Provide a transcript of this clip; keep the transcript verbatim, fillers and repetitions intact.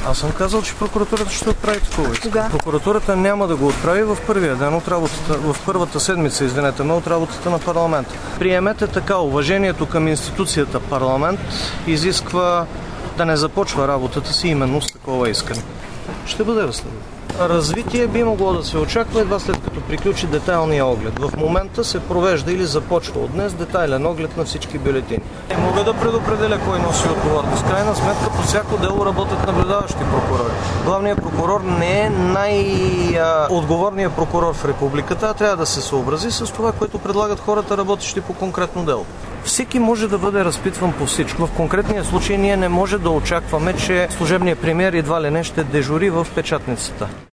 Аз съм казал, че прокуратурата ще отправи такова. Кога? Прокуратурата няма да го отправи в първия ден от работата, в първата седмица, извинете ме, от работата на парламента. Приемете така, уважението към институцията парламент изисква да не започва работата си именно с такова искане. Ще бъде разследвано. Развитие би могло да се очаква едва след като приключи детайлния оглед. В момента се провежда или започва от днес детайлен оглед на всички бюлетини. Не мога да предопределя кой носи отговорност. Крайна сметка по всяко дело работят наблюдаващи прокурори. Главният прокурор не е най-отговорният прокурор в републиката, а трябва да се съобрази с това, което предлагат хората, работещи по конкретно дело. Всеки може да бъде разпитван по всичко. В конкретния случай ние не може да очакваме, че служебният премиер едва ли не ще дежури в печатницата.